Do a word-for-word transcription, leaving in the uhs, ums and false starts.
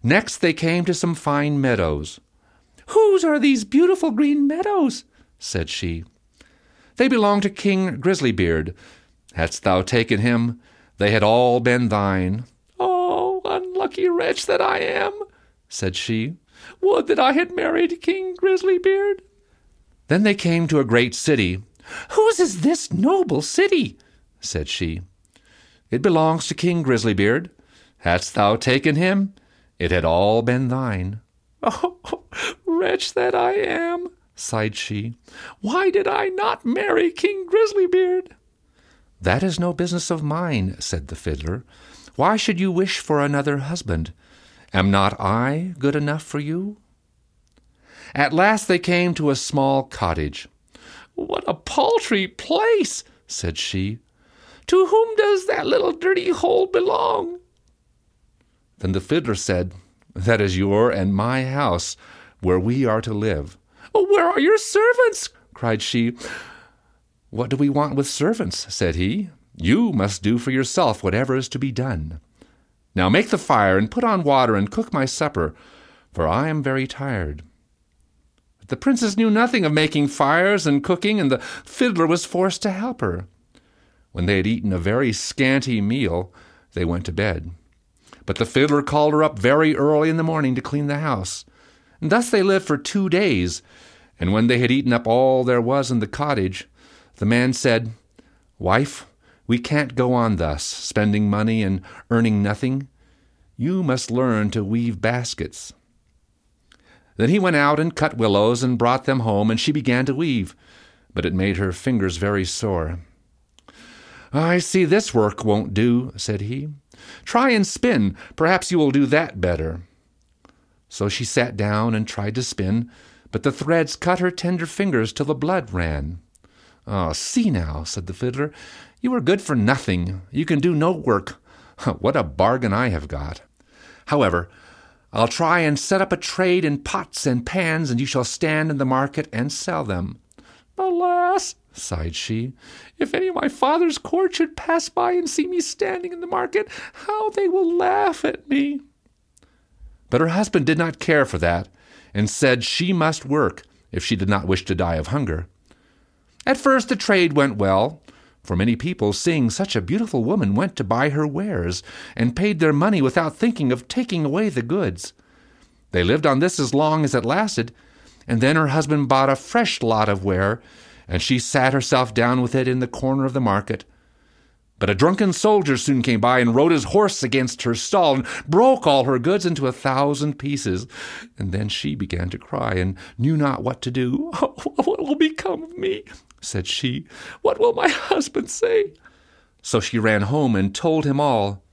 Next they came to some fine meadows. "Whose are these beautiful green meadows?" said she. "They belong to King Grizzlybeard. Hadst thou taken him, they had all been thine." "Oh, unlucky wretch that I am," said she. "Would that I had married King Grizzlybeard." Then they came to a great city. "Whose is this noble city?" said she. "It belongs to King Grizzlybeard. Hadst thou taken him, it had all been thine." "Oh, wretch that I am," sighed she. "Why did I not marry King Grizzlybeard?" "That is no business of mine," said the fiddler. "Why should you wish for another husband? Am not I good enough for you?" At last they came to a small cottage. "What a paltry place," said she. "To whom does that little dirty hole belong?" Then the fiddler said, "That is your and my house, where we are to live." "Oh, where are your servants?" cried she. "What do we want with servants?" said he. "You must do for yourself whatever is to be done. Now make the fire and put on water and cook my supper, for I am very tired." But the princess knew nothing of making fires and cooking, and the fiddler was forced to help her. When they had eaten a very scanty meal, they went to bed. But the fiddler called her up very early in the morning to clean the house. And thus they lived for two days, and when they had eaten up all there was in the cottage, the man said, "Wife, we can't go on thus, spending money and earning nothing. You must learn to weave baskets." Then he went out and cut willows and brought them home, and she began to weave, but it made her fingers very sore. "I see this work won't do," said he. "Try and spin. Perhaps you will do that better." So she sat down and tried to spin, but the threads cut her tender fingers till the blood ran. "Oh, see now," said the fiddler, "you are good for nothing. You can do no work. What a bargain I have got. However, I'll try and set up a trade in pots and pans, and you shall stand in the market and sell them." "Alas," sighed she, "if any of my father's court should pass by and see me standing in the market, how they will laugh at me." But her husband did not care for that, and said she must work if she did not wish to die of hunger. At first the trade went well, for many people, seeing such a beautiful woman, went to buy her wares, and paid their money without thinking of taking away the goods. They lived on this as long as it lasted, and then her husband bought a fresh lot of ware, and she sat herself down with it in the corner of the market. But a drunken soldier soon came by and rode his horse against her stall and broke all her goods into a thousand pieces. And then she began to cry and knew not what to do. "Oh, what will become of me?" said she. "What will my husband say?" So she ran home and told him all.